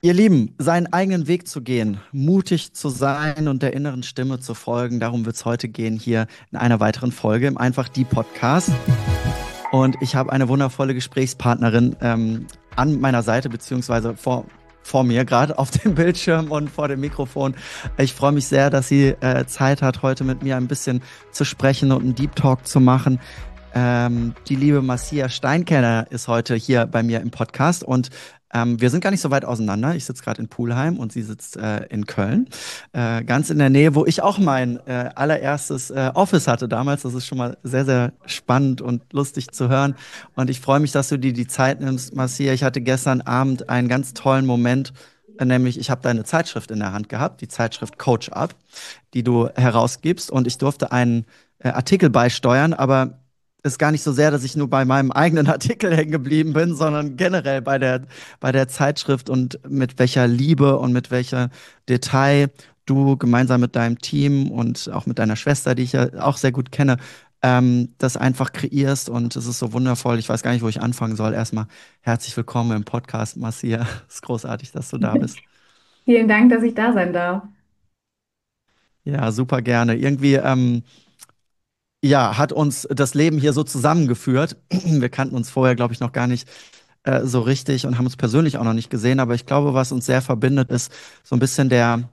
Ihr Lieben, seinen eigenen Weg zu gehen, mutig zu sein und der inneren Stimme zu folgen, darum wird es heute gehen hier in einer weiteren Folge im Einfach die Podcast. Und ich habe eine wundervolle Gesprächspartnerin an meiner Seite, beziehungsweise vor mir, gerade auf dem Bildschirm und vor dem Mikrofon. Ich freue mich sehr, dass sie Zeit hat, heute mit mir ein bisschen zu sprechen und einen Deep Talk zu machen. Die liebe Marcia Steinkenner ist heute hier bei mir im Podcast und wir sind gar nicht so weit auseinander. Ich sitze gerade in Pulheim und sie sitzt in Köln, ganz in der Nähe, wo ich auch mein allererstes Office hatte damals. Das ist schon mal sehr, sehr spannend und lustig zu hören. Und ich freue mich, dass du dir die Zeit nimmst, Marcia. Ich hatte gestern Abend einen ganz tollen Moment, nämlich ich habe deine Zeitschrift in der Hand gehabt, die Zeitschrift Coach Up, die du herausgibst. Und ich durfte einen Artikel beisteuern, aber ist gar nicht so sehr, dass ich nur bei meinem eigenen Artikel hängen geblieben bin, sondern generell bei der Zeitschrift und mit welcher Liebe und mit welcher Detail du gemeinsam mit deinem Team und auch mit deiner Schwester, die ich ja auch sehr gut kenne, das einfach kreierst und es ist so wundervoll. Ich weiß gar nicht, wo ich anfangen soll. Erstmal herzlich willkommen im Podcast, Marcia. Es ist großartig, dass du da bist. Vielen Dank, dass ich da sein darf. Ja, super gerne. Irgendwie, ja, hat uns das Leben hier so zusammengeführt. Wir kannten uns vorher, glaube ich, noch gar nicht so richtig und haben uns persönlich auch noch nicht gesehen. Aber ich glaube, was uns sehr verbindet, ist so ein bisschen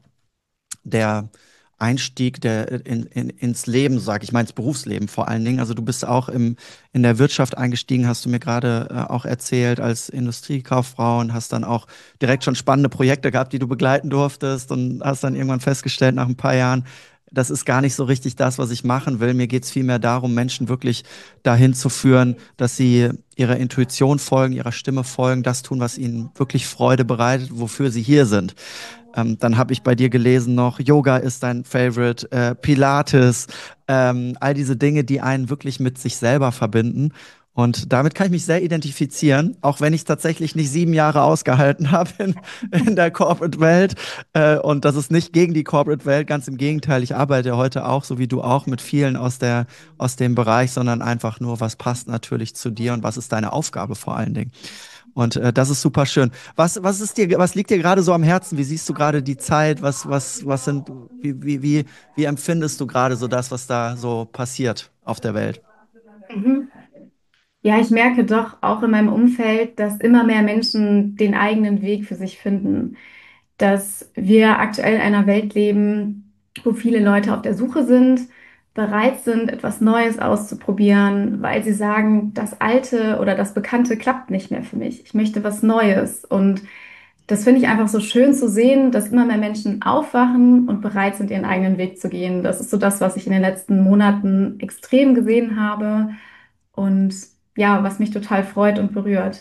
der Einstieg ins Leben, sag ich mal, ins Berufsleben vor allen Dingen. Also du bist auch in der Wirtschaft eingestiegen, hast du mir gerade auch erzählt, als Industriekauffrau und hast dann auch direkt schon spannende Projekte gehabt, die du begleiten durftest und hast dann irgendwann festgestellt, nach ein paar Jahren, das ist gar nicht so richtig das, was ich machen will. Mir geht es vielmehr darum, Menschen wirklich dahin zu führen, dass sie ihrer Intuition folgen, ihrer Stimme folgen, das tun, was ihnen wirklich Freude bereitet, wofür sie hier sind. Dann habe ich bei dir gelesen noch, Yoga ist dein Favorite, Pilates, all diese Dinge, die einen wirklich mit sich selber verbinden. Und damit kann ich mich sehr identifizieren, auch wenn ich tatsächlich nicht 7 Jahre ausgehalten habe in der Corporate-Welt. Und das ist nicht gegen die Corporate-Welt, ganz im Gegenteil. Ich arbeite ja heute auch, so wie du auch, mit vielen aus dem Bereich, sondern einfach nur, was passt natürlich zu dir und was ist deine Aufgabe vor allen Dingen. Und das ist super schön. Was liegt dir gerade so am Herzen? Wie siehst du gerade die Zeit? Wie empfindest du gerade so das, was da so passiert auf der Welt? Mhm. Ja, ich merke doch auch in meinem Umfeld, dass immer mehr Menschen den eigenen Weg für sich finden. Dass wir aktuell in einer Welt leben, wo viele Leute auf der Suche sind, bereit sind, etwas Neues auszuprobieren, weil sie sagen, das Alte oder das Bekannte klappt nicht mehr für mich. Ich möchte was Neues. Und das finde ich einfach so schön zu sehen, dass immer mehr Menschen aufwachen und bereit sind, ihren eigenen Weg zu gehen. Das ist so das, was ich in den letzten Monaten extrem gesehen habe und ja, was mich total freut und berührt.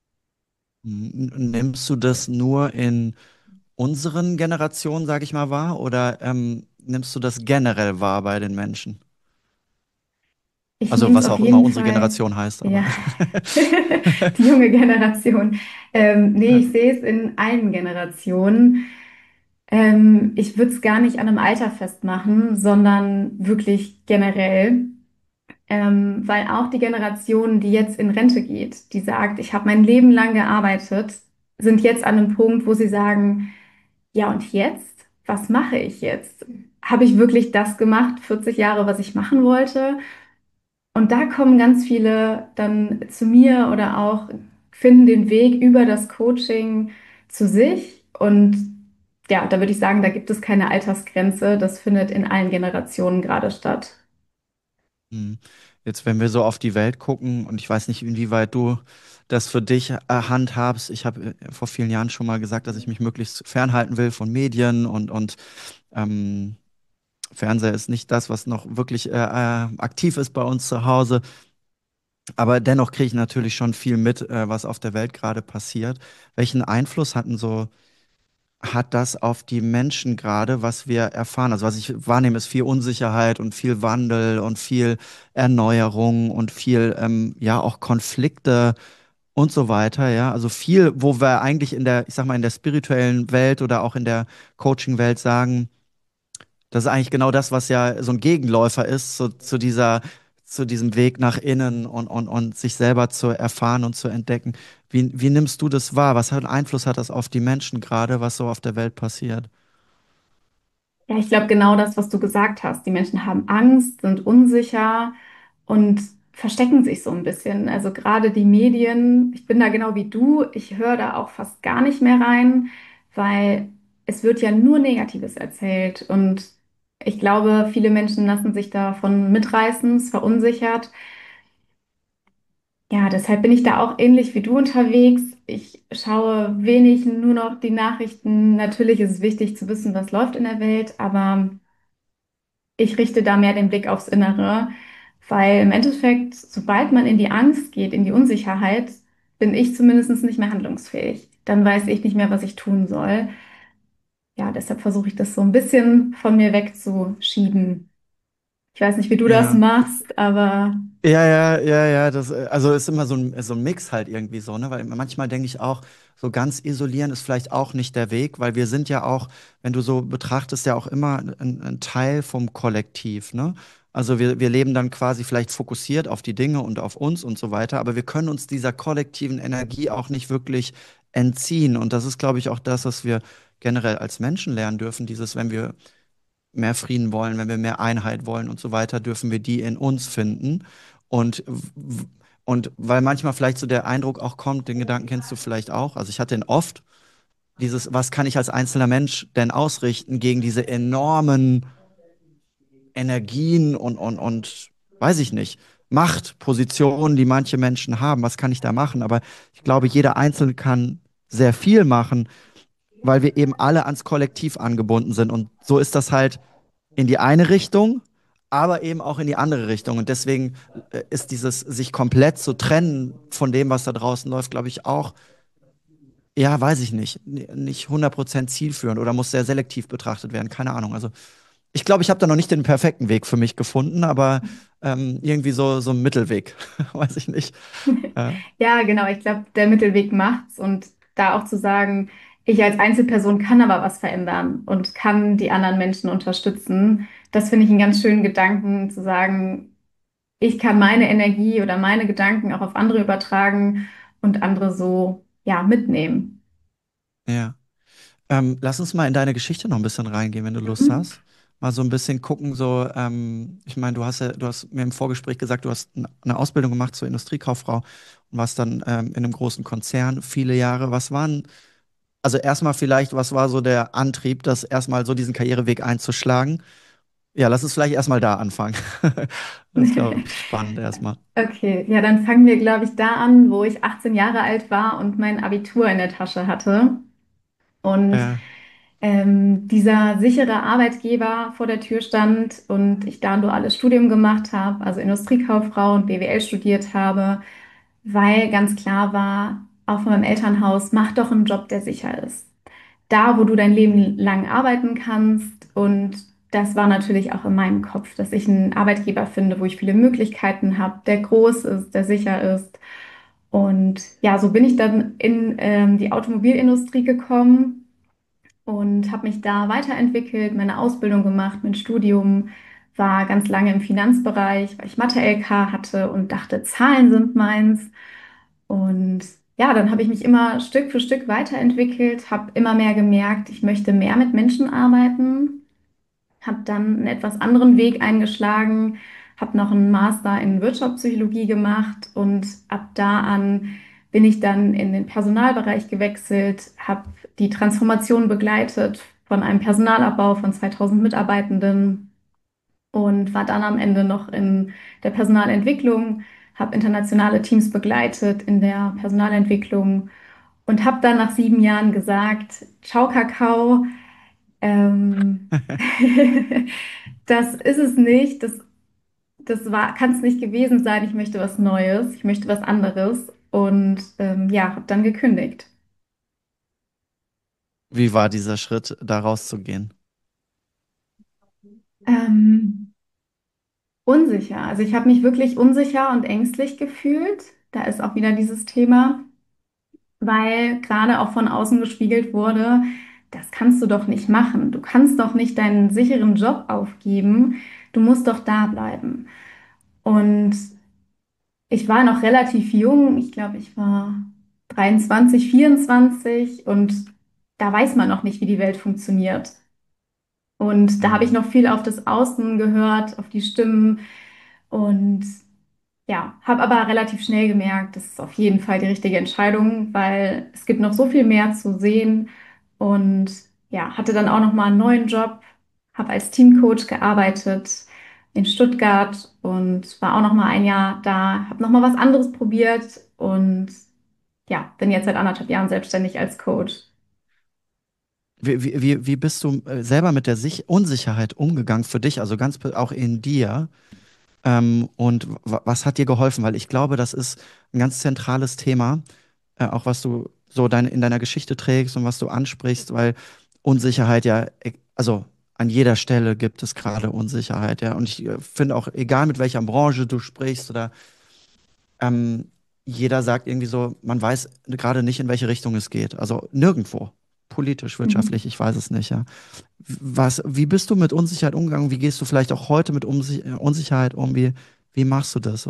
Nimmst du das nur in unseren Generationen, sag ich mal, wahr? Oder nimmst du das generell wahr bei den Menschen? Ich Also nehme es was auf auch immer jeden unsere Fall, Generation heißt, ja, aber. die junge Generation. Nee, ich sehe es in allen Generationen. Ich würde es gar nicht an einem Alter festmachen, sondern wirklich generell. Weil auch die Generation, die jetzt in Rente geht, die sagt, ich habe mein Leben lang gearbeitet, sind jetzt an einem Punkt, wo sie sagen, ja, und jetzt? Was mache ich jetzt? Habe ich wirklich das gemacht, 40 Jahre, was ich machen wollte? Und da kommen ganz viele dann zu mir oder auch finden den Weg über das Coaching zu sich. Und ja, da würde ich sagen, da gibt es keine Altersgrenze. Das findet in allen Generationen gerade statt. Hm. Jetzt, wenn wir so auf die Welt gucken, und ich weiß nicht, inwieweit du das für dich handhabst. Ich habe vor vielen Jahren schon mal gesagt, dass ich mich möglichst fernhalten will von Medien und ähm, Fernseher ist nicht das, was noch wirklich aktiv ist bei uns zu Hause. Aber dennoch kriege ich natürlich schon viel mit, was auf der Welt gerade passiert. Welchen Einfluss hat das auf die Menschen gerade, was wir erfahren? Also was ich wahrnehme, ist viel Unsicherheit und viel Wandel und viel Erneuerung und viel, ja, auch Konflikte und so weiter, ja. Also viel, wo wir eigentlich ich sag mal, in der spirituellen Welt oder auch in der Coaching-Welt sagen, das ist eigentlich genau das, was ja so ein Gegenläufer ist zu zu diesem Weg nach innen und sich selber zu erfahren und zu entdecken. Wie nimmst du das wahr? Was für einen Einfluss hat das auf die Menschen gerade, was so auf der Welt passiert? Ja, ich glaube genau das, was du gesagt hast. Die Menschen haben Angst, sind unsicher und verstecken sich so ein bisschen. Also gerade die Medien, ich bin da genau wie du, ich höre da auch fast gar nicht mehr rein, weil es wird ja nur Negatives erzählt. Und ich glaube, viele Menschen lassen sich davon mitreißen, es verunsichert. Ja, deshalb bin ich da auch ähnlich wie du unterwegs. Ich schaue wenig nur noch die Nachrichten. Natürlich ist es wichtig zu wissen, was läuft in der Welt, aber ich richte da mehr den Blick aufs Innere, weil im Endeffekt, sobald man in die Angst geht, in die Unsicherheit, bin ich zumindest nicht mehr handlungsfähig. Dann weiß ich nicht mehr, was ich tun soll. Ja, deshalb versuche ich das so ein bisschen von mir wegzuschieben. Ich weiß nicht, wie du das Ja. machst, aber Ja, das, also ist immer so ein Mix halt irgendwie so, ne? Weil manchmal denke ich auch, so ganz isolieren ist vielleicht auch nicht der Weg, weil wir sind ja auch, wenn du so betrachtest, ja auch immer ein Teil vom Kollektiv, ne? Also wir leben dann quasi vielleicht fokussiert auf die Dinge und auf uns und so weiter, aber wir können uns dieser kollektiven Energie auch nicht wirklich entziehen. Und das ist, glaube ich, auch das, was wir generell als Menschen lernen dürfen, dieses, wenn wir mehr Frieden wollen, wenn wir mehr Einheit wollen und so weiter, dürfen wir die in uns finden. Und, und weil manchmal vielleicht so der Eindruck auch kommt, den Gedanken kennst du vielleicht auch, also ich hatte ihn oft, dieses, was kann ich als einzelner Mensch denn ausrichten gegen diese enormen Energien und weiß ich nicht, Machtpositionen, die manche Menschen haben, was kann ich da machen? Aber ich glaube, jeder Einzelne kann sehr viel machen, weil wir eben alle ans Kollektiv angebunden sind. Und so ist das halt in die eine Richtung, aber eben auch in die andere Richtung. Und deswegen ist dieses sich komplett zu trennen von dem, was da draußen läuft, glaube ich, auch, ja, weiß ich nicht, nicht 100% zielführend oder muss sehr selektiv betrachtet werden. Keine Ahnung. Also ich glaube, ich habe da noch nicht den perfekten Weg für mich gefunden, aber irgendwie so ein Mittelweg. Weiß ich nicht. Ja, ja, genau, ich glaube, der Mittelweg macht's und da auch zu sagen, ich als Einzelperson kann aber was verändern und kann die anderen Menschen unterstützen. Das finde ich einen ganz schönen Gedanken, zu sagen, ich kann meine Energie oder meine Gedanken auch auf andere übertragen und andere so, ja, mitnehmen. ja. Lass uns mal in deine Geschichte noch ein bisschen reingehen, wenn du Lust Mhm. hast. Mal so ein bisschen gucken, so, ich meine, du hast mir im Vorgespräch gesagt, du hast eine Ausbildung gemacht zur Industriekauffrau und warst dann in einem großen Konzern viele Jahre. Also erstmal vielleicht, was war so der Antrieb, das erstmal so diesen Karriereweg einzuschlagen? Ja, lass uns vielleicht erstmal da anfangen. Das ist, glaube ich, spannend erstmal. Okay, ja, dann fangen wir, glaube ich, da an, wo ich 18 Jahre alt war und mein Abitur in der Tasche hatte. Und Ja. dieser sichere Arbeitgeber vor der Tür stand und ich da ein duales Studium gemacht habe, also Industriekauffrau und BWL studiert habe, weil ganz klar war, auch von meinem Elternhaus, mach doch einen Job, der sicher ist. Da, wo du dein Leben lang arbeiten kannst. Und das war natürlich auch in meinem Kopf, dass ich einen Arbeitgeber finde, wo ich viele Möglichkeiten habe, der groß ist, der sicher ist. Und ja, so bin ich dann in die Automobilindustrie gekommen und habe mich da weiterentwickelt, meine Ausbildung gemacht, mein Studium, war ganz lange im Finanzbereich, weil ich Mathe-LK hatte und dachte, Zahlen sind meins. Und ja, dann habe ich mich immer Stück für Stück weiterentwickelt, habe immer mehr gemerkt, ich möchte mehr mit Menschen arbeiten, habe dann einen etwas anderen Weg eingeschlagen, habe noch einen Master in Wirtschaftspsychologie gemacht und ab da an bin ich dann in den Personalbereich gewechselt, habe die Transformation begleitet von einem Personalabbau von 2000 Mitarbeitenden und war dann am Ende noch in der Personalentwicklung, habe internationale Teams begleitet in der Personalentwicklung und habe dann nach 7 Jahren gesagt, ciao Kakao, ähm, das ist es nicht, das war, kann es nicht gewesen sein, ich möchte was Neues, ich möchte was anderes und ja, habe dann gekündigt. Wie war dieser Schritt, da rauszugehen? Ähm, Unsicher, also ich habe mich wirklich unsicher und ängstlich gefühlt, da ist auch wieder dieses Thema. Weil gerade auch von außen gespiegelt wurde, das kannst du doch nicht machen. Du kannst doch nicht deinen sicheren Job aufgeben. Du musst doch da bleiben. Und ich war noch relativ jung. Ich glaube, ich war 23, 24 und da weiß man noch nicht, wie die Welt funktioniert. Und da habe ich Mhm. noch viel auf das Außen gehört, auf die Stimmen und ja, habe aber relativ schnell gemerkt, das ist auf jeden Fall die richtige Entscheidung, weil es gibt noch so viel mehr zu sehen und ja, hatte dann auch noch mal einen neuen Job, habe als Teamcoach gearbeitet in Stuttgart und war auch noch mal ein Jahr da, habe noch mal was anderes probiert und ja, bin jetzt seit 1,5 Jahren selbstständig als Coach. Wie bist du selber mit der Unsicherheit umgegangen für dich, also auch in dir? Und was hat dir geholfen? Weil ich glaube, das ist ein ganz zentrales Thema, auch was du so in deiner Geschichte trägst und was du ansprichst, weil Unsicherheit ja, also an jeder Stelle gibt es gerade Unsicherheit, ja. Und ich finde auch, egal mit welcher Branche du sprichst oder ähm, jeder sagt irgendwie so, man weiß gerade nicht, in welche Richtung es geht. Also nirgendwo. Politisch, wirtschaftlich, Mhm. ich weiß es nicht, ja. Wie bist du mit Unsicherheit umgegangen? Wie gehst du vielleicht auch heute mit Unsicherheit um? Wie machst du das?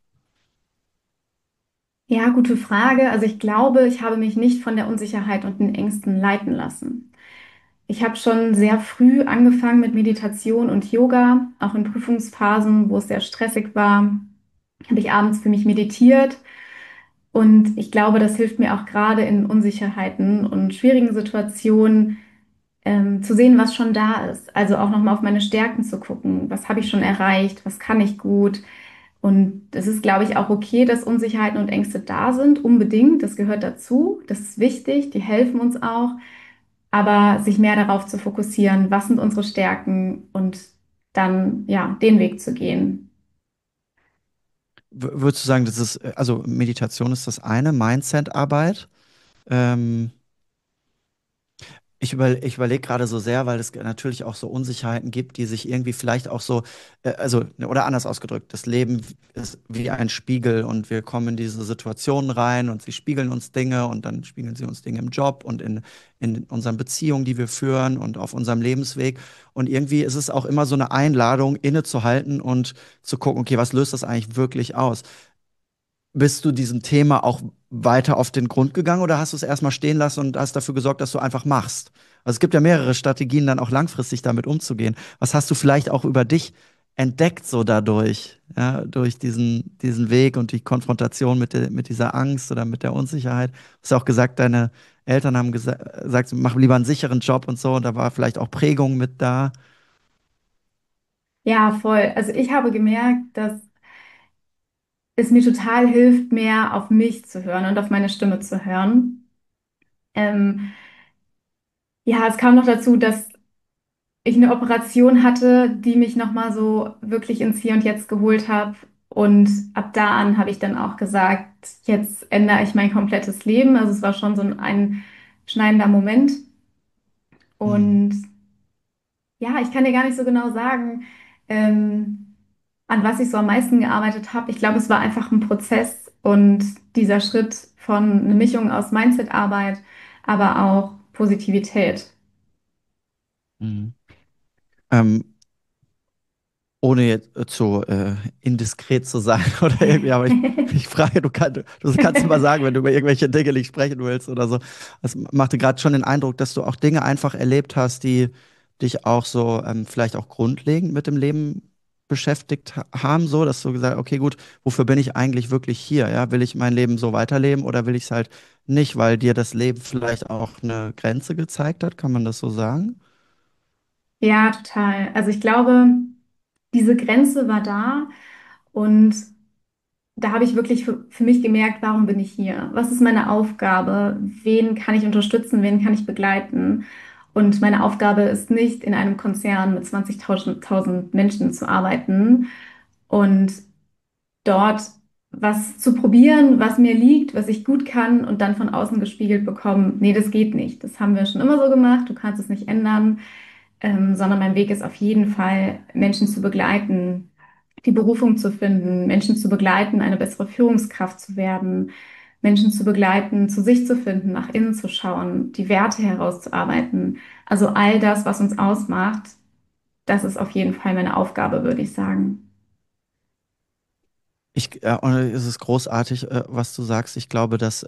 Ja, gute Frage. Also ich glaube, ich habe mich nicht von der Unsicherheit und den Ängsten leiten lassen. Ich habe schon sehr früh angefangen mit Meditation und Yoga, auch in Prüfungsphasen, wo es sehr stressig war, habe ich abends für mich meditiert. Und ich glaube, das hilft mir auch gerade in Unsicherheiten und schwierigen Situationen, zu sehen, was schon da ist. Also auch nochmal auf meine Stärken zu gucken. Was habe ich schon erreicht? Was kann ich gut? Und es ist, glaube ich, auch okay, dass Unsicherheiten und Ängste da sind, unbedingt. Das gehört dazu. Das ist wichtig. Die helfen uns auch. Aber sich mehr darauf zu fokussieren, was sind unsere Stärken und dann, ja, den Weg zu gehen. Würdest du sagen, also Meditation ist das eine, Mindset-Arbeit? Ähm, ich überlege gerade so sehr, weil es natürlich auch so Unsicherheiten gibt, die sich irgendwie vielleicht auch so, also, oder anders ausgedrückt, das Leben ist wie ein Spiegel und wir kommen in diese Situationen rein und sie spiegeln uns Dinge und dann spiegeln sie uns Dinge im Job und in unseren Beziehungen, die wir führen und auf unserem Lebensweg. Und irgendwie ist es auch immer so eine Einladung, innezuhalten und zu gucken, okay, was löst das eigentlich wirklich aus? Bist du diesem Thema auch weiter auf den Grund gegangen oder hast du es erstmal stehen lassen und hast dafür gesorgt, dass du einfach machst? Also es gibt ja mehrere Strategien, dann auch langfristig damit umzugehen. Was hast du vielleicht auch über dich entdeckt so dadurch, ja, durch diesen Weg und die Konfrontation mit dieser Angst oder mit der Unsicherheit? Du hast ja auch gesagt, deine Eltern haben gesagt, mach lieber einen sicheren Job und so, und da war vielleicht auch Prägung mit da. Ja, voll. Also ich habe gemerkt, dass es mir total hilft, mehr auf mich zu hören und auf meine Stimme zu hören. Ähm, ja, es kam noch dazu, dass ich eine Operation hatte, die mich nochmal so wirklich ins Hier und Jetzt geholt hat. Und ab da an habe ich dann auch gesagt, jetzt ändere ich mein komplettes Leben. Also es war schon so ein schneidender Moment. Hm. Und ja, ich kann dir gar nicht so genau sagen, an was ich so am meisten gearbeitet habe. Ich glaube, es war einfach ein Prozess und dieser Schritt von eine Mischung aus Mindset-Arbeit, aber auch Positivität. Mhm. Ähm, ohne jetzt zu indiskret zu sein oder irgendwie, aber ich frage, du kannst immer sagen, wenn du über irgendwelche Dinge nicht sprechen willst oder so. Es machte gerade schon den Eindruck, dass du auch Dinge einfach erlebt hast, die dich auch so vielleicht auch grundlegend mit dem Leben beschäftigt haben, so, dass du gesagt hast, okay, gut, wofür bin ich eigentlich wirklich hier? Ja, will ich mein Leben so weiterleben oder will ich es halt nicht, weil dir das Leben vielleicht auch eine Grenze gezeigt hat? Kann man das so sagen? Ja, total. Also ich glaube, diese Grenze war da und da habe ich wirklich für mich gemerkt, warum bin ich hier? Was ist meine Aufgabe? Wen kann ich unterstützen? Wen kann ich begleiten? Und meine Aufgabe ist nicht, in einem Konzern mit 20.000 Menschen zu arbeiten und dort was zu probieren, was mir liegt, was ich gut kann und dann von außen gespiegelt bekommen, nee, das geht nicht. Das haben wir schon immer so gemacht, du kannst es nicht ändern, sondern mein Weg ist auf jeden Fall, Menschen zu begleiten, die Berufung zu finden, Menschen zu begleiten, eine bessere Führungskraft zu werden, Menschen zu begleiten, zu sich zu finden, nach innen zu schauen, die Werte herauszuarbeiten. Also all das, was uns ausmacht, das ist auf jeden Fall meine Aufgabe, würde ich sagen. Und es ist großartig, was du sagst. Ich glaube, dass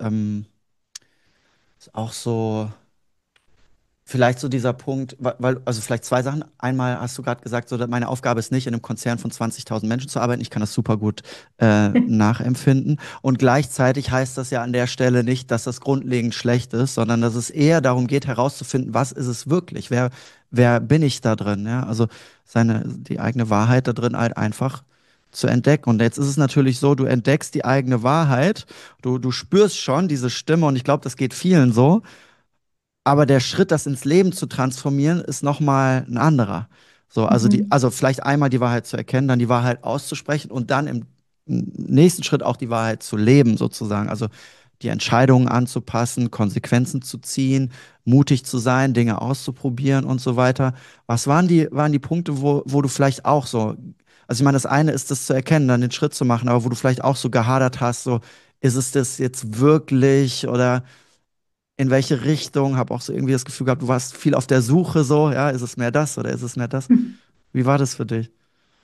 ist auch so. Vielleicht so dieser Punkt, also vielleicht zwei Sachen. Einmal hast du gerade gesagt, so, dass meine Aufgabe ist nicht, in einem Konzern von 20.000 Menschen zu arbeiten. Ich kann das super gut nachempfinden. Und gleichzeitig heißt das ja an der Stelle nicht, dass das grundlegend schlecht ist, sondern dass es eher darum geht, herauszufinden, was ist es wirklich? Wer bin ich da drin? Ja, also die eigene Wahrheit da drin halt einfach zu entdecken. Und jetzt ist es natürlich so, du entdeckst die eigene Wahrheit, du spürst schon diese Stimme und ich glaube, das geht vielen so. Aber der Schritt, das ins Leben zu transformieren, ist nochmal ein anderer. So, Mhm. also vielleicht einmal die Wahrheit zu erkennen, dann die Wahrheit auszusprechen und dann im nächsten Schritt auch die Wahrheit zu leben, sozusagen. Also die Entscheidungen anzupassen, Konsequenzen zu ziehen, mutig zu sein, Dinge auszuprobieren und so weiter. Was waren die Punkte, wo du vielleicht auch so, also ich meine, das eine ist, das zu erkennen, dann den Schritt zu machen, aber wo du vielleicht auch so gehadert hast, so, ist es das jetzt wirklich oder in welche Richtung, habe auch so irgendwie das Gefühl gehabt, du warst viel auf der Suche so, ja, ist es mehr das oder ist es mehr das? Wie war das für dich?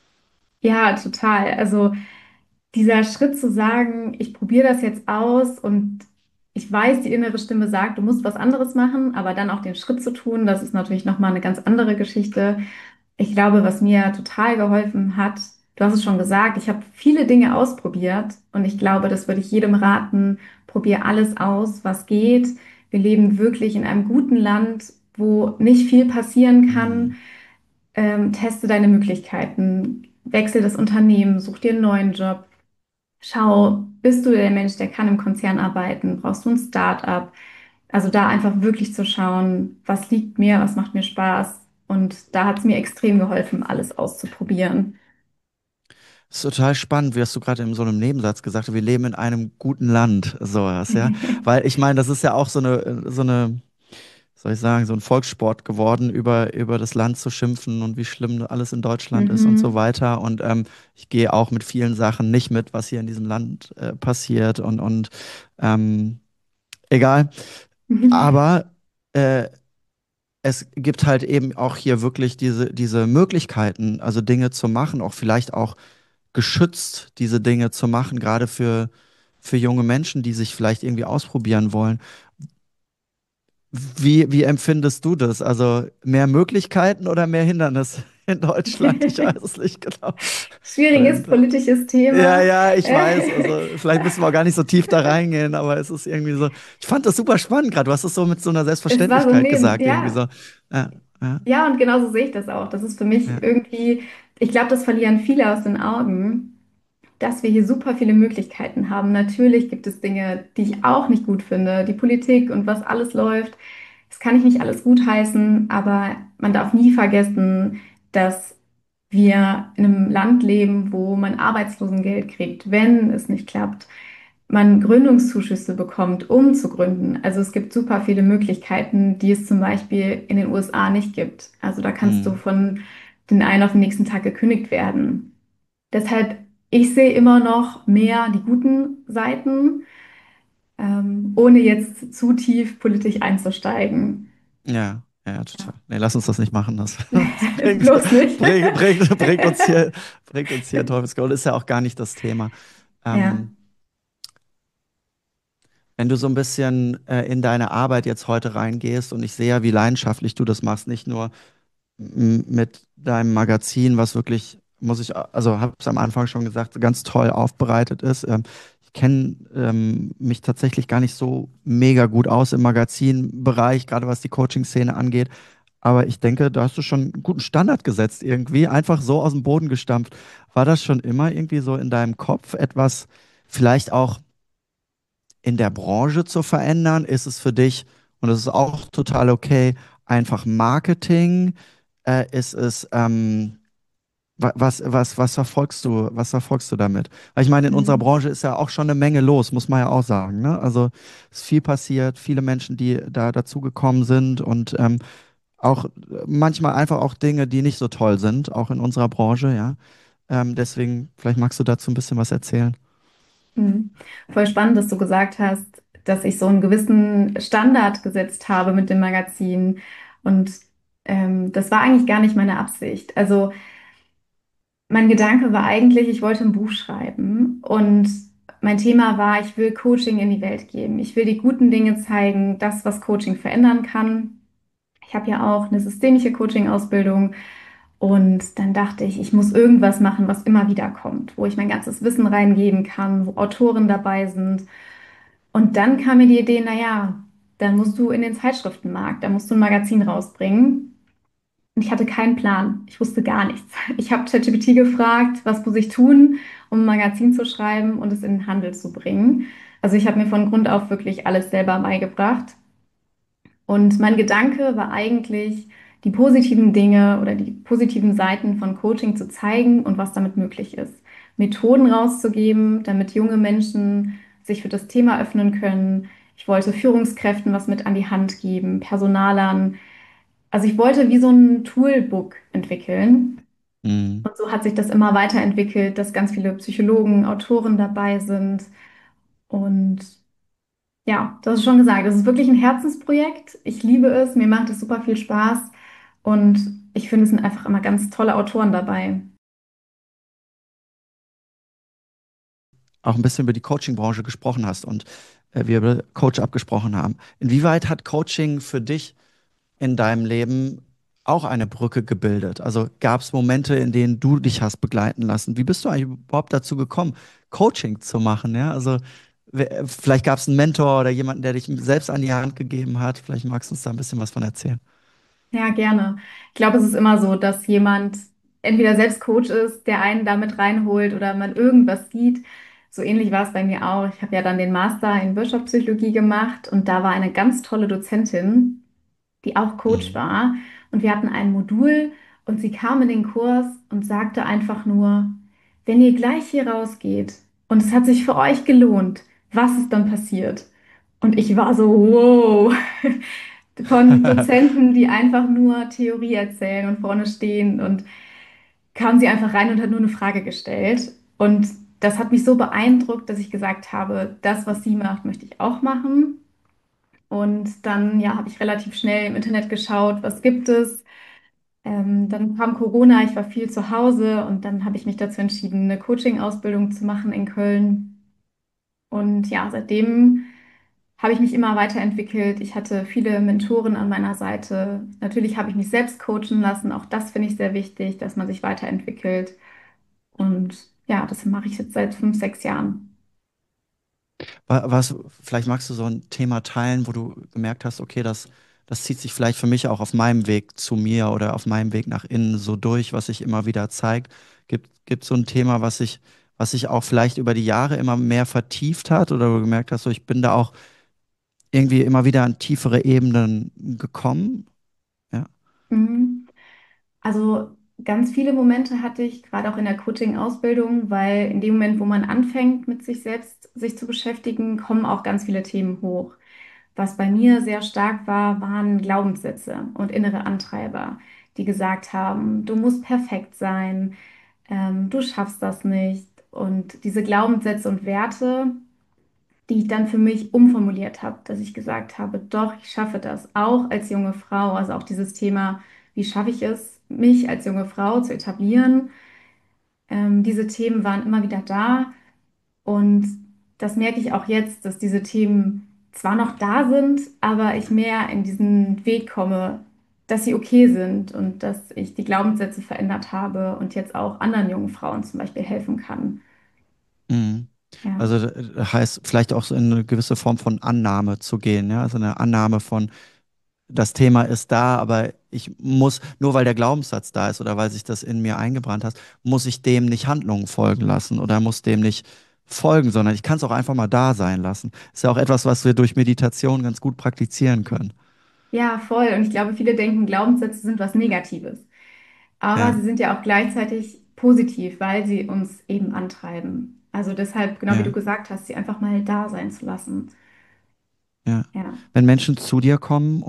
Ja, total. Also dieser Schritt zu sagen, ich probiere das jetzt aus und ich weiß, die innere Stimme sagt, du musst was anderes machen, aber dann auch den Schritt zu tun, das ist natürlich nochmal eine ganz andere Geschichte. Ich glaube, was mir total geholfen hat, du hast es schon gesagt, ich habe viele Dinge ausprobiert und ich glaube, das würde ich jedem raten, probier alles aus, was geht. Wir leben wirklich in einem guten Land, wo nicht viel passieren kann. Hm. Teste deine Möglichkeiten, wechsel das Unternehmen, such dir einen neuen Job. Schau, bist du der Mensch, der kann im Konzern arbeiten? Brauchst du ein Start-up? Also da einfach wirklich zu schauen, was liegt mir, was macht mir Spaß. Und da hat es mir extrem geholfen, alles auszuprobieren. Das ist total spannend, wie hast du gerade in so einem Nebensatz gesagt hast, wir leben in einem guten Land, sowas, ja. Weil ich meine, das ist ja auch soll ich sagen, so ein Volkssport geworden, über das Land zu schimpfen und wie schlimm alles in Deutschland ist und so Mhm. weiter. Und ich gehe auch mit vielen Sachen nicht mit, was hier in diesem Land passiert und egal. Aber äh, es gibt halt eben auch hier wirklich diese Möglichkeiten, also Dinge zu machen, auch vielleicht auch geschützt diese Dinge zu machen, gerade für junge Menschen, die sich vielleicht irgendwie ausprobieren wollen. Wie empfindest du das? Also mehr Möglichkeiten oder mehr Hindernisse in Deutschland? Ich weiß es nicht genau. Schwieriges politisches Ja, Thema. ja, ich Äh, weiß. Also vielleicht müssen wir auch gar nicht so tief da reingehen, aber es ist irgendwie so. Ich fand das super spannend gerade. Du hast es so mit so einer Es war so Selbstverständlichkeit neben, gesagt, irgendwie ja, so. Ja, ja, ja, und genauso sehe ich das auch. Das ist für mich ja. irgendwie, ich glaube, das verlieren viele aus den Augen, dass wir hier super viele Möglichkeiten haben. Natürlich gibt es Dinge, die ich auch nicht gut finde. Die Politik und was alles läuft, das kann ich nicht alles gutheißen, aber man darf nie vergessen, dass wir in einem Land leben, wo man Arbeitslosengeld kriegt, wenn es nicht klappt, man Gründungszuschüsse bekommt, um zu gründen. Also es gibt super viele Möglichkeiten, die es zum Beispiel in den USA nicht gibt. Also da kannst du Hm. von den einen auf den nächsten Tag gekündigt werden. Deshalb, ich sehe immer noch mehr die guten Seiten, ohne jetzt zu tief politisch einzusteigen. Ja, ja, Ja. total. Nee, lass uns das nicht machen. Das Bloß nicht. bringt uns hier in Teufelsgold. Ist ja auch gar nicht das Thema. Ja. Ähm, Wenn du so ein bisschen in deine Arbeit jetzt heute reingehst und ich sehe ja, wie leidenschaftlich du das machst, nicht nur mit deinem Magazin, was wirklich, also habe es am Anfang schon gesagt, ganz toll aufbereitet ist. Ich kenne mich tatsächlich gar nicht so mega gut aus im Magazinbereich, gerade was die Coaching-Szene angeht. Aber ich denke, da hast du schon einen guten Standard gesetzt irgendwie, einfach so aus dem Boden gestampft. War das schon immer irgendwie so in deinem Kopf etwas, vielleicht auch in der Branche zu verändern? Ist es für dich, und das ist auch total okay, einfach Marketing? Ist es, was verfolgst du damit? Weil ich meine, in unserer Mhm. Branche ist ja auch schon eine Menge los, muss man ja auch sagen, ne? Also es ist viel passiert, viele Menschen, die da dazugekommen sind und auch manchmal einfach auch Dinge, die nicht so toll sind, auch in unserer Branche, ja. Deswegen, vielleicht magst du dazu ein bisschen was erzählen. Mhm. Voll spannend, dass du gesagt hast, dass ich so einen gewissen Standard gesetzt habe mit dem Magazin. Und das war eigentlich gar nicht meine Absicht. Also mein Gedanke war eigentlich, ich wollte ein Buch schreiben und mein Thema war, ich will Coaching in die Welt geben. Ich will die guten Dinge zeigen, das, was Coaching verändern kann. Ich habe ja auch eine systemische Coaching-Ausbildung und dann dachte ich, ich muss irgendwas machen, was immer wieder kommt, wo ich mein ganzes Wissen reingeben kann, wo Autoren dabei sind. Und dann kam mir die Idee, naja, dann musst du in den Zeitschriftenmarkt, da musst du ein Magazin rausbringen. Und ich hatte keinen Plan. Ich wusste gar nichts. Ich habe ChatGPT gefragt, was muss ich tun, um ein Magazin zu schreiben und es in den Handel zu bringen. Also ich habe mir von Grund auf wirklich alles selber beigebracht. Und mein Gedanke war eigentlich, die positiven Dinge oder die positiven Seiten von Coaching zu zeigen und was damit möglich ist. Methoden rauszugeben, damit junge Menschen sich für das Thema öffnen können. Ich wollte Führungskräften was mit an die Hand geben, Personalern. Also ich wollte wie so ein Toolbook entwickeln. Mhm. Und so hat sich das immer weiterentwickelt, dass ganz viele Psychologen, Autoren dabei sind. Und ja, du hast schon gesagt, es ist wirklich ein Herzensprojekt. Ich liebe es, mir macht es super viel Spaß und ich finde, es sind einfach immer ganz tolle Autoren dabei. Auch ein bisschen über die Coaching-Branche gesprochen hast und wir über Coach abgesprochen haben. Inwieweit hat Coaching für dich in deinem Leben auch eine Brücke gebildet? Also gab es Momente, in denen du dich hast begleiten lassen? Wie bist du eigentlich überhaupt dazu gekommen, Coaching zu machen? Ja, also vielleicht gab es einen Mentor oder jemanden, der dich selbst an die Hand gegeben hat. Vielleicht magst du uns da ein bisschen was von erzählen. Ja, gerne. Ich glaube, es ist immer so, dass jemand entweder selbst Coach ist, der einen damit reinholt oder man irgendwas sieht. So ähnlich war es bei mir auch. Ich habe ja dann den Master in Wirtschaftspsychologie gemacht und da war eine ganz tolle Dozentin, die auch Coach Mhm. war. Und wir hatten ein Modul und sie kam in den Kurs und sagte einfach nur, wenn ihr gleich hier rausgeht und es hat sich für euch gelohnt, was ist dann passiert? Und ich war so, wow, von Dozenten, die einfach nur Theorie erzählen und vorne stehen und kam sie einfach rein und hat nur eine Frage gestellt. Und das hat mich so beeindruckt, dass ich gesagt habe, das, was sie macht, möchte ich auch machen. Und dann, ja, habe ich relativ schnell im Internet geschaut, was gibt es. Dann kam Corona, ich war viel zu Hause und dann habe ich mich dazu entschieden, eine Coaching-Ausbildung zu machen in Köln. Und ja, seitdem habe ich mich immer weiterentwickelt. Ich hatte viele Mentoren an meiner Seite. Natürlich habe ich mich selbst coachen lassen. Auch das finde ich sehr wichtig, dass man sich weiterentwickelt. Und ja, das mache ich jetzt seit 5, 6 Jahren. Vielleicht magst du so ein Thema teilen, wo du gemerkt hast, okay, das zieht sich vielleicht für mich auch auf meinem Weg zu mir oder auf meinem Weg nach innen so durch, was sich immer wieder zeigt. Gibt so ein Thema, was sich auch vielleicht über die Jahre immer mehr vertieft hat oder wo du gemerkt hast, so ich bin da auch irgendwie immer wieder an tiefere Ebenen gekommen? Ja. Mhm. Also ganz viele Momente hatte ich, gerade auch in der Coaching-Ausbildung, weil in dem Moment, wo man anfängt, mit sich selbst sich zu beschäftigen, kommen auch ganz viele Themen hoch. Was bei mir sehr stark war, waren Glaubenssätze und innere Antreiber, die gesagt haben, du musst perfekt sein, du schaffst das nicht. Und diese Glaubenssätze und Werte, die ich dann für mich umformuliert habe, dass ich gesagt habe, doch, ich schaffe das, auch als junge Frau. Also auch dieses Thema, wie schaffe ich es, mich als junge Frau zu etablieren. Diese Themen waren immer wieder da und das merke ich auch jetzt, dass diese Themen zwar noch da sind, aber ich mehr in diesen Weg komme, dass sie okay sind und dass ich die Glaubenssätze verändert habe und jetzt auch anderen jungen Frauen zum Beispiel helfen kann. Mhm. Ja. Also heißt vielleicht auch so in eine gewisse Form von Annahme zu gehen, ja, also eine Annahme von das Thema ist da, aber ich muss, nur weil der Glaubenssatz da ist oder weil sich das in mir eingebrannt hat, muss ich dem nicht Handlungen folgen lassen oder muss dem nicht folgen, sondern ich kann es auch einfach mal da sein lassen. Ist ja auch etwas, was wir durch Meditation ganz gut praktizieren können. Ja, voll. Und ich glaube, viele denken, Glaubenssätze sind was Negatives. Aber Ja, sie sind ja auch gleichzeitig positiv, weil sie uns eben antreiben. Also deshalb, genau wie du ja, gesagt hast, sie einfach mal da sein zu lassen. ja. Ja. Wenn Menschen zu dir kommen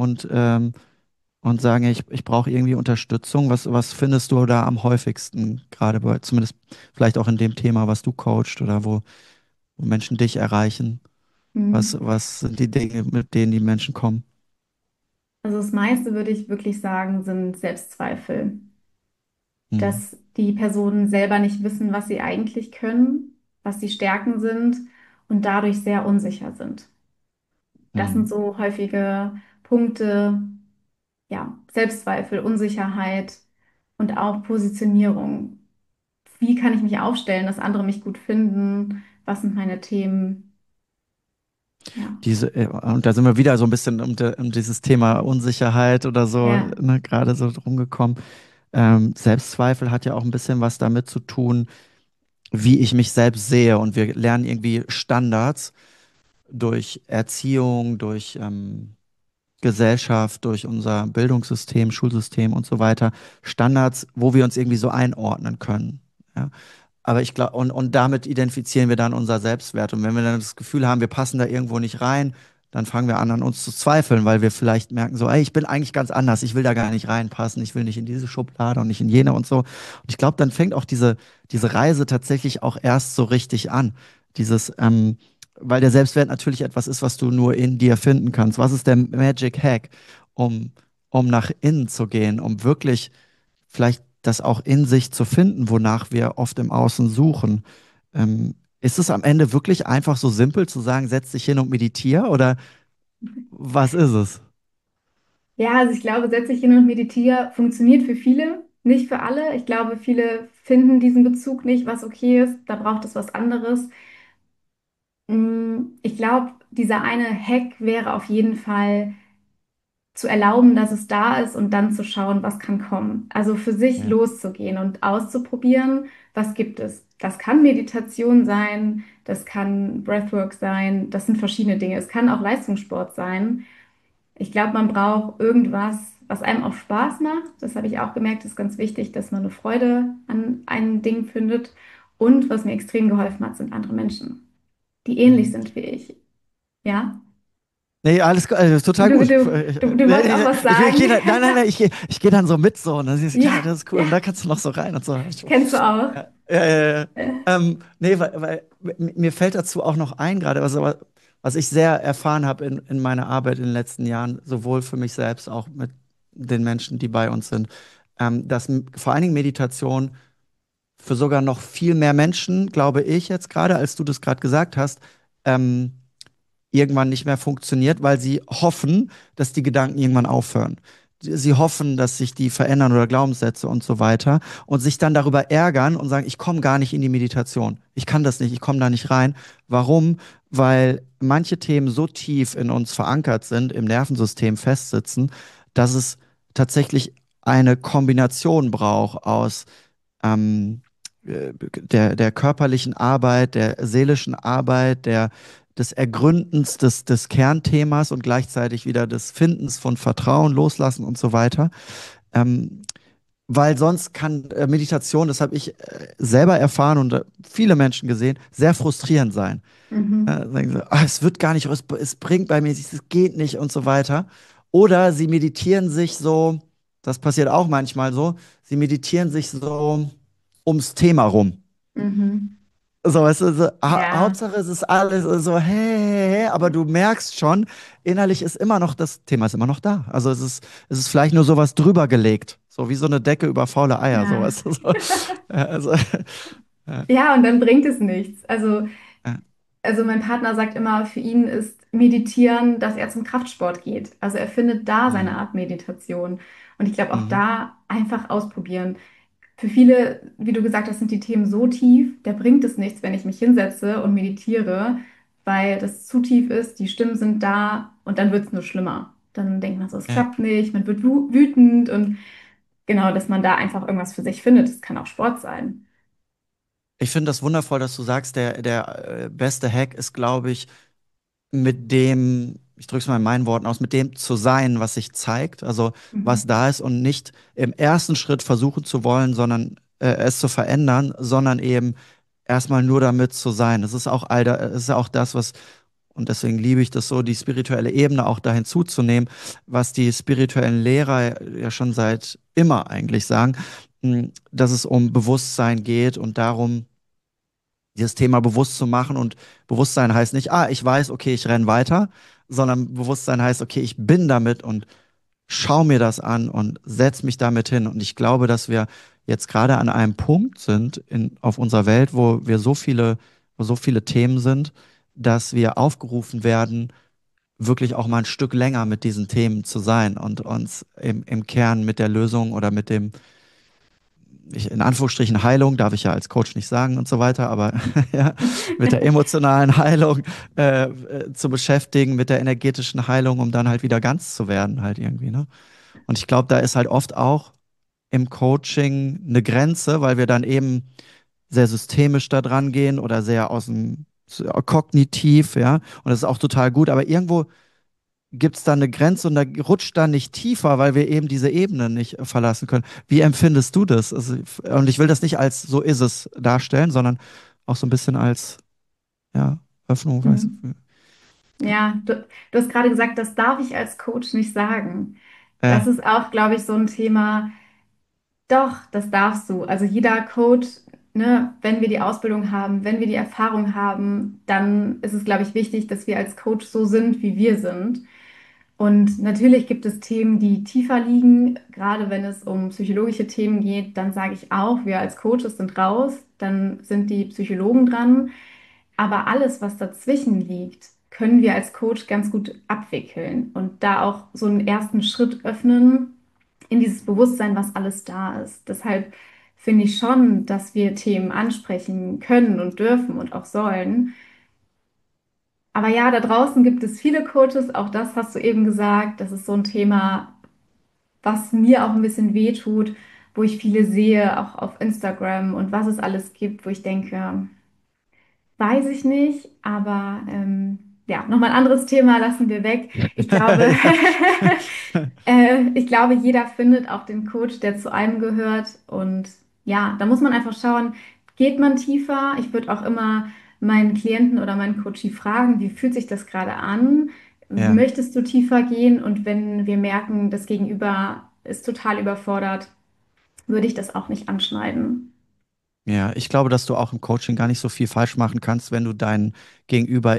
und sagen, ich brauche irgendwie Unterstützung, was findest du da am häufigsten, gerade bei, zumindest vielleicht auch in dem Thema, was du coachst oder wo Menschen dich erreichen? Mhm. Was sind die Dinge, mit denen die Menschen kommen? Also das meiste würde ich wirklich sagen, sind Selbstzweifel. Mhm. dass die Personen selber nicht wissen, was sie eigentlich können, was die Stärken sind und dadurch sehr unsicher sind. Das sind Mhm. so häufige Punkte, ja, Selbstzweifel, Unsicherheit und auch Positionierung. Wie kann ich mich aufstellen, dass andere mich gut finden? Was sind meine Themen? Ja, Und da sind wir wieder so ein bisschen um dieses Thema Unsicherheit oder so, ja, ne, gerade so drum gekommen. Selbstzweifel hat ja auch ein bisschen was damit zu tun, wie ich mich selbst sehe. Und wir lernen irgendwie Standards durch Erziehung, durch Gesellschaft, durch unser Bildungssystem, Schulsystem und so weiter. Standards, wo wir uns irgendwie so einordnen können. Ja? Aber ich glaube, und damit identifizieren wir dann unser Selbstwert. Und wenn wir dann das Gefühl haben, wir passen da irgendwo nicht rein, dann fangen wir an uns zu zweifeln, weil wir vielleicht merken so, ey, ich bin eigentlich ganz anders, ich will da gar nicht reinpassen, ich will nicht in diese Schublade und nicht in jene und so. Und ich glaube, dann fängt auch diese Reise tatsächlich auch erst so richtig an. Dieses, weil der Selbstwert natürlich etwas ist, was du nur in dir finden kannst. Was ist der Magic Hack, um, um nach innen zu gehen, um wirklich vielleicht das auch in sich zu finden, wonach wir oft im Außen suchen. Ist es am Ende wirklich einfach so simpel zu sagen, setz dich hin und meditiere oder was ist es? ja, also ich glaube, setz dich hin und meditiere funktioniert für viele, nicht für alle. Ich glaube, viele finden diesen Bezug nicht, was okay ist. Da braucht es was anderes. Ich glaube, dieser eine Hack wäre auf jeden Fall zu erlauben, dass es da ist und dann zu schauen, was kann kommen. Also für sich Ja. loszugehen und auszuprobieren, was gibt es. Das kann Meditation sein, das kann Breathwork sein, das sind verschiedene Dinge. Es kann auch Leistungssport sein. Ich glaube, man braucht irgendwas, was einem auch Spaß macht. Das habe ich auch gemerkt, ist ganz wichtig, dass man eine Freude an einem Ding findet. Und was mir extrem geholfen hat, sind andere Menschen, die ähnlich Mhm. sind wie ich. Ja? Nee, alles total Du, gut. du, du wolltest auch was Ich sagen? gehe dann, nein, ich gehe dann so mit so und dann siehst du, ja, Ja, das ist cool ja, und da kannst du noch so rein und so. kennst du auch. Ja, ja, ja, ja. Äh, Nee, weil mir fällt dazu auch noch ein, gerade was ich sehr erfahren habe in meiner Arbeit in den letzten Jahren, sowohl für mich selbst, auch mit den Menschen, die bei uns sind, dass vor allen Dingen Meditation für sogar noch viel mehr Menschen, glaube ich jetzt gerade, als du das gerade gesagt hast, ähm, irgendwann nicht mehr funktioniert, weil sie hoffen, dass die Gedanken irgendwann aufhören. Sie hoffen, dass sich die verändern oder Glaubenssätze und so weiter und sich dann darüber ärgern und sagen, ich komme gar nicht in die Meditation. Ich kann das nicht, ich komme da nicht rein. Warum? Weil manche Themen so tief in uns verankert sind, im Nervensystem festsitzen, dass es tatsächlich eine Kombination braucht aus ähm, der körperlichen Arbeit, der seelischen Arbeit, des Ergründens des Kernthemas und gleichzeitig wieder des Findens von Vertrauen, Loslassen und so weiter. Ähm, weil sonst kann Meditation, das habe ich selber erfahren und viele Menschen gesehen, sehr frustrierend sein. mhm, Sagen sie, ah, es wird gar nicht, es bringt bei mir nichts, es geht nicht und so weiter. Oder sie meditieren sich so, das passiert auch manchmal so, sie meditieren sich so ums Thema rum. mhm. So, weißt du, so, Ja, Hauptsache es ist alles so, hey, aber du merkst schon, innerlich ist immer noch, das Thema ist immer noch da. Also es ist vielleicht nur sowas drüber gelegt. So wie so eine Decke über faule Eier, so, ja. weißt du, so. Ja, also, ja, Ja, und dann bringt es nichts. ja, Also mein Partner sagt immer, für ihn ist Meditieren, dass er zum Kraftsport geht. Also er findet da seine mhm, Art Meditation. Und ich glaube auch mhm, da einfach ausprobieren. Für viele, wie du gesagt hast, sind die Themen so tief, da bringt es nichts, wenn ich mich hinsetze und meditiere, weil das zu tief ist, die Stimmen sind da und dann wird es nur schlimmer. Dann denkt man so, es ja. klappt nicht, man wird wütend und genau, dass man da einfach irgendwas für sich findet. Das kann auch Sport sein. Ich finde das wundervoll, dass du sagst, der beste Hack ist, glaube ich, mit dem, ich drücke es mal in meinen Worten aus, mit dem zu sein, was sich zeigt, also was Mhm. da ist und nicht im ersten Schritt versuchen zu wollen, sondern es zu verändern, sondern eben erstmal nur damit zu sein. Das ist auch das ist ja auch das, was, und deswegen liebe ich das so, die spirituelle Ebene auch da hinzuzunehmen, was die spirituellen Lehrer ja schon seit immer eigentlich sagen, dass es um Bewusstsein geht und darum, dieses Thema bewusst zu machen. Und Bewusstsein heißt nicht, ah, ich weiß, okay, ich renn weiter, sondern Bewusstsein heißt, okay, ich bin damit und schau mir das an und setz mich damit hin. Und ich glaube, dass wir jetzt gerade an einem Punkt sind auf unserer Welt, wo so viele Themen sind, dass wir aufgerufen werden, wirklich auch mal ein Stück länger mit diesen Themen zu sein und uns im Kern mit der Lösung oder mit dem, in Anführungsstrichen Heilung, darf ich ja als Coach nicht sagen und so weiter, aber ja, mit der emotionalen Heilung zu beschäftigen, mit der energetischen Heilung, um dann halt wieder ganz zu werden, halt irgendwie, ne? Und ich glaube, da ist halt oft auch im Coaching eine Grenze, weil wir dann eben sehr systemisch da dran gehen oder sehr aus dem kognitiv, ja. Und das ist auch total gut, aber irgendwo gibt es da eine Grenze und da rutscht dann nicht tiefer, weil wir eben diese Ebene nicht verlassen können. Wie empfindest du das? Also, und ich will das nicht als so ist es darstellen, sondern auch so ein bisschen als, ja, Öffnung, weiß Mhm. ich. Ja, Ja, du hast gerade gesagt, das darf ich als Coach nicht sagen. äh, Das ist auch, glaube ich, so ein Thema. Doch, das darfst du. Also jeder Coach, ne, wenn wir die Ausbildung haben, wenn wir die Erfahrung haben, dann ist es, glaube ich, wichtig, dass wir als Coach so sind, wie wir sind. Und natürlich gibt es Themen, die tiefer liegen. Gerade wenn es um psychologische Themen geht, dann sage ich auch, wir als Coaches sind raus, dann sind die Psychologen dran. Aber alles, was dazwischen liegt, können wir als Coach ganz gut abwickeln und da auch so einen ersten Schritt öffnen in dieses Bewusstsein, was alles da ist. Deshalb finde ich schon, dass wir Themen ansprechen können und dürfen und auch sollen. Aber ja, da draußen gibt es viele Coaches, auch das hast du eben gesagt, das ist so ein Thema, was mir auch ein bisschen wehtut, wo ich viele sehe, auch auf Instagram und was es alles gibt, wo ich denke, weiß ich nicht, aber ja, nochmal ein anderes Thema lassen wir weg. Ich glaube, ja. ich glaube, jeder findet auch den Coach, der zu einem gehört. Und ja, da muss man einfach schauen, geht man tiefer? Ich würde auch immer meinen Klienten oder meinen Coachie fragen, wie fühlt sich das gerade an? Ja. Möchtest du tiefer gehen? Und wenn wir merken, das Gegenüber ist total überfordert, würde ich das auch nicht anschneiden. Ja, ich glaube, dass du auch im Coaching gar nicht so viel falsch machen kannst, wenn du dein Gegenüber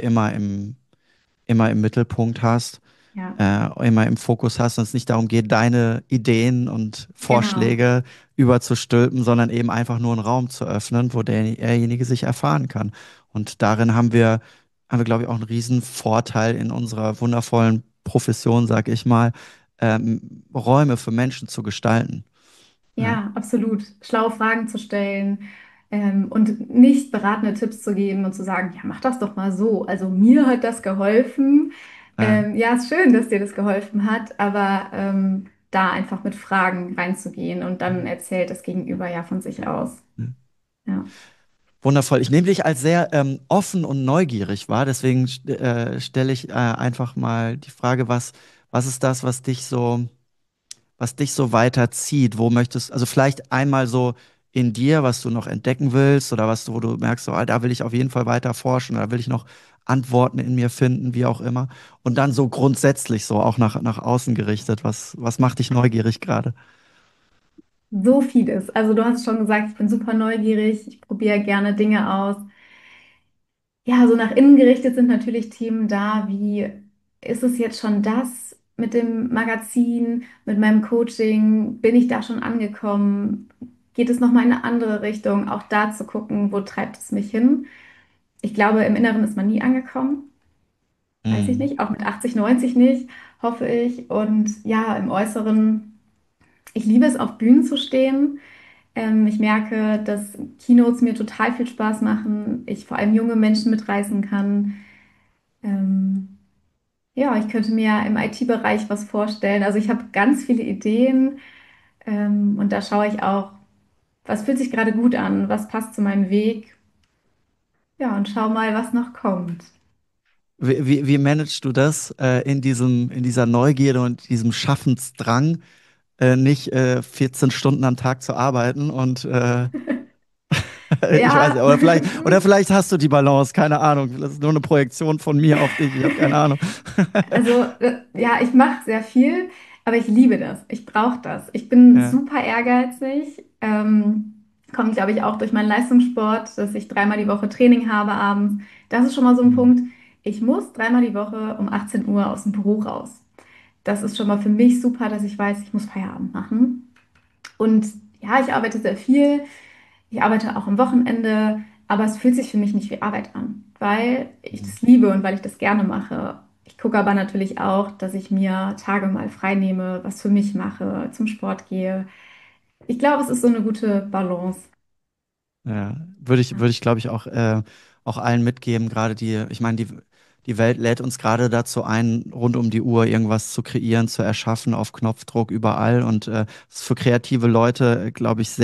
immer im Mittelpunkt hast, Ja, immer im Fokus hast und es nicht darum geht, deine Ideen und genau. Vorschläge überzustülpen, sondern eben einfach nur einen Raum zu öffnen, wo derjenige sich erfahren kann. Und darin haben wir, glaube ich, auch einen riesen Vorteil in unserer wundervollen Profession, sag ich mal, Räume für Menschen zu gestalten. Ja, Ja, absolut. Schlaue Fragen zu stellen, und nicht beratende Tipps zu geben und zu sagen, ja, mach das doch mal so. Also mir hat das geholfen. äh, Ja, ist schön, dass dir das geholfen hat, aber da einfach mit Fragen reinzugehen und dann erzählt das Gegenüber ja von sich aus. ja. Ja. Wundervoll. Ich nehme dich als sehr offen und neugierig wahr. Deswegen stelle ich einfach mal die Frage, was ist das, was dich so weiterzieht? Wo möchtest, also vielleicht einmal so in dir, was du noch entdecken willst oder wo du merkst, so, da will ich auf jeden Fall weiter forschen oder will ich noch Antworten in mir finden, wie auch immer. Und dann so grundsätzlich so auch nach außen gerichtet. Was macht dich neugierig gerade? So vieles. Also du hast schon gesagt, ich bin super neugierig, ich probiere gerne Dinge aus. Ja, so nach innen gerichtet sind natürlich Themen da, wie ist es jetzt schon das mit dem Magazin, mit meinem Coaching? Bin ich da schon angekommen? Geht es nochmal in eine andere Richtung? Auch da zu gucken, wo treibt es mich hin? Ich glaube, im Inneren ist man nie angekommen. Weiß ich Mm, nicht. Auch mit 80, 90 nicht, hoffe ich. Und ja, im Äußeren, ich liebe es, auf Bühnen zu stehen. Ich merke, dass Keynotes mir total viel Spaß machen. Ich vor allem junge Menschen mitreißen kann. Ähm, ja, ich könnte mir im IT-Bereich was vorstellen. Also ich habe ganz viele Ideen, und da schaue ich auch, was fühlt sich gerade gut an, was passt zu meinem Weg. Ja, und schau mal, was noch kommt. wie managst du das in dieser Neugierde und diesem Schaffensdrang, nicht 14 Stunden am Tag zu arbeiten und ich weiß Ja, nicht, oder vielleicht hast du die Balance, keine Ahnung. Das ist nur eine Projektion von mir auf dich, ich habe keine Ahnung. also ja, ich mache sehr viel, aber ich liebe das. Ich brauche das. Ich bin Ja. super ehrgeizig. Kommt, glaube ich, auch durch meinen Leistungssport, dass ich dreimal die Woche Training habe abends. Das ist schon mal so ein Hm. Punkt. Ich muss dreimal die Woche um 18 Uhr aus dem Büro raus. Das ist schon mal für mich super, dass ich weiß, ich muss Feierabend machen. Und ja, ich arbeite sehr viel, ich arbeite auch am Wochenende, aber es fühlt sich für mich nicht wie Arbeit an, weil ich das liebe und weil ich das gerne mache. Ich gucke aber natürlich auch, dass ich mir Tage mal frei nehme, was für mich mache, zum Sport gehe. Ich glaube, es ist so eine gute Balance. Ja, würde ich, glaube ich, auch allen mitgeben, gerade ich meine, die Welt lädt uns gerade dazu ein, rund um die Uhr irgendwas zu kreieren, zu erschaffen, auf Knopfdruck überall. Und das ist für kreative Leute, glaube ich,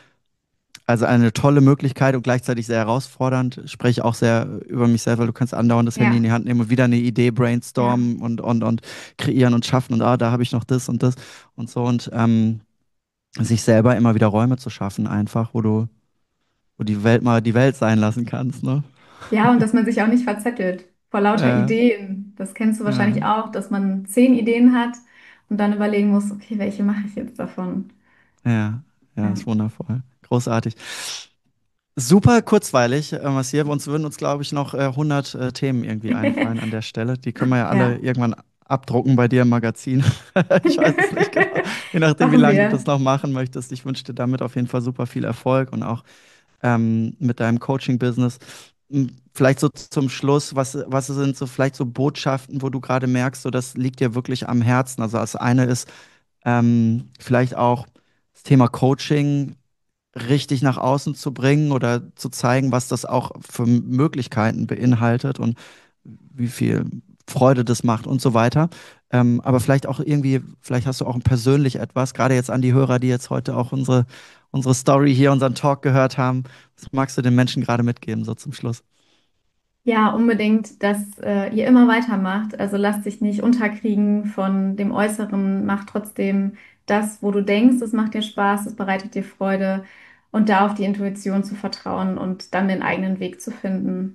also eine tolle Möglichkeit und gleichzeitig sehr herausfordernd. Spreche auch sehr über mich selber. Du kannst andauernd das Handy in Ja, die Hand nehmen und wieder eine Idee ja. brainstormen und kreieren und schaffen. Und da habe ich noch das und das und so. Und sich selber immer wieder Räume zu schaffen, einfach, wo die Welt mal die Welt sein lassen kannst, ne? Ja, und dass man sich auch nicht verzettelt vor lauter Äh, Ideen. Das kennst du ja, wahrscheinlich auch, dass man 10 Ideen hat und dann überlegen muss, okay, welche mache ich jetzt davon? ja, ja, Ja, ist wundervoll. Großartig. Super kurzweilig, Massier. Uns würden uns, glaube ich, noch 100 Themen irgendwie einfallen an der Stelle. Die können wir ja alle ja. irgendwann abdrucken bei dir im Magazin. Ich weiß es nicht genau. Je nachdem, wie Machen lange du wir. das noch machen möchtest. Ich wünsche dir damit auf jeden Fall super viel Erfolg und auch mit deinem Coaching-Business. Vielleicht so zum Schluss, was sind so vielleicht so Botschaften, wo du gerade merkst, so das liegt dir wirklich am Herzen? Also das eine ist vielleicht auch das Thema Coaching richtig nach außen zu bringen oder zu zeigen, was das auch für Möglichkeiten beinhaltet und wie viel Freude das macht und so weiter. Aber vielleicht auch irgendwie, vielleicht hast du auch persönlich etwas, gerade jetzt an die Hörer, die jetzt heute auch unsere Story hier, unseren Talk gehört haben. Was magst du den Menschen gerade mitgeben, so zum Schluss? Ja, unbedingt, dass ihr immer weitermacht. Also lasst dich nicht unterkriegen von dem Äußeren. Mach trotzdem das, wo du denkst, es macht dir Spaß, es bereitet dir Freude. Und da auf die Intuition zu vertrauen und dann den eigenen Weg zu finden.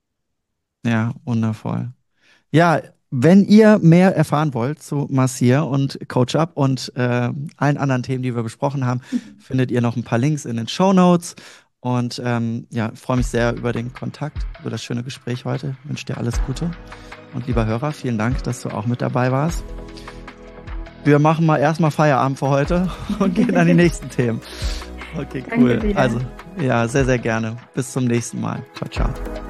Ja, wundervoll. Ja, wenn ihr mehr erfahren wollt zu Massier und Coach Up und allen anderen Themen, die wir besprochen haben, findet ihr noch ein paar Links in den Show Notes. Und ja, freue mich sehr über den Kontakt, über das schöne Gespräch heute. Wünsche dir alles Gute. Und lieber Hörer, vielen Dank, dass du auch mit dabei warst. Wir machen mal erstmal Feierabend für heute und gehen an die nächsten Themen. Okay, Danke cool. dir. Also, ja, sehr, sehr gerne. Bis zum nächsten Mal. Ciao, ciao.